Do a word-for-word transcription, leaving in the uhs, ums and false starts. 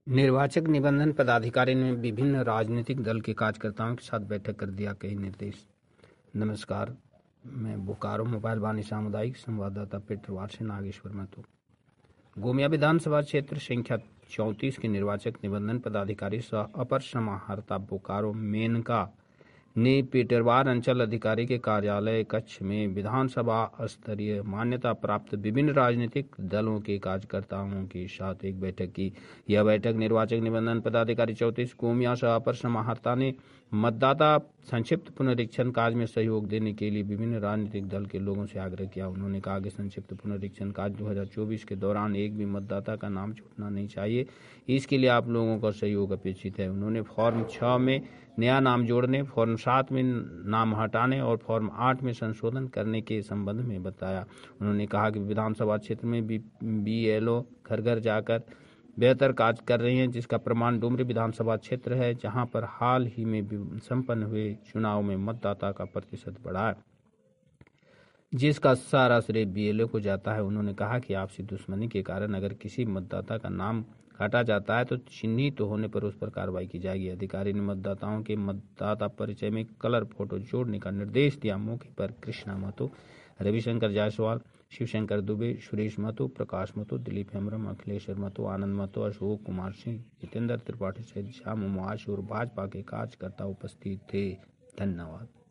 निर्वाचक निबंधन पदाधिकारी ने विभिन्न राजनीतिक दल के कार्यकर्ताओं के साथ बैठक कर दिया कई निर्देश। नमस्कार, मैं बोकारो मोबाइल वाणी सामुदायिक संवाददाता पेट्रोवार से नागेश्वर महतो। गोमिया विधानसभा क्षेत्र संख्या चौंतीस के निर्वाचक निबंधन पदाधिकारी सह अपर समाहर्ता बोकारो मेनका ने पेटरवार अंचल अधिकारी के कार्यालय कक्ष में विधानसभा स्तरीय मान्यता प्राप्त विभिन्न राजनीतिक दलों के कार्यकर्ताओं के साथ एक बैठक की। यह बैठक निर्वाचक निबंधन पदाधिकारी चौंतीस गोमिया सह अपर समाहर्ता ने मतदाता संक्षिप्त पुनरीक्षण कार्य में सहयोग देने के लिए विभिन्न राजनीतिक दल के लोगों से आग्रह किया। उन्होंने कहा कि संक्षिप्त पुनरीक्षण कार्य दो हजार चौबीस के दौरान एक भी मतदाता का नाम छूटना नहीं चाहिए, इसके लिए आप लोगों का सहयोग अपेक्षित है। उन्होंने फॉर्म छह में नया नाम जोड़ने, फॉर्म सात में नाम हटाने और फॉर्म आठ में संशोधन करने के संबंध में बताया। उन्होंने कहा कि विधानसभा क्षेत्र में बी बीएलओ घर घर जाकर बेहतर कार्य कर रहे हैं, जिसका प्रमाण डुमरी विधानसभा क्षेत्र है, जहां पर हाल ही में संपन्न हुए चुनाव में मतदाता का प्रतिशत बढ़ा है, जिसका सारा श्रेय बीएलओ को जाता है। उन्होंने कहा कि आपसी दुश्मनी के कारण अगर किसी मतदाता का नाम काटा जाता है तो चिन्हित तो होने पर उस पर कार्रवाई की जाएगी। अधिकारी ने मतदाताओं के मतदाता परिचय में कलर फोटो जोड़ने का निर्देश दिया। मौके पर कृष्णा महतो, रविशंकर जायसवाल, शिवशंकर दुबे, सुरेश महतो, प्रकाश महतो, दिलीप हेम्ब्रम, अखिलेश्वर महतो, आनंद महतो, अशोक कुमार सिंह, जितेंद्र त्रिपाठी सहित श्याम उमाश और भाजपा के कार्यकर्ता उपस्थित थे। धन्यवाद।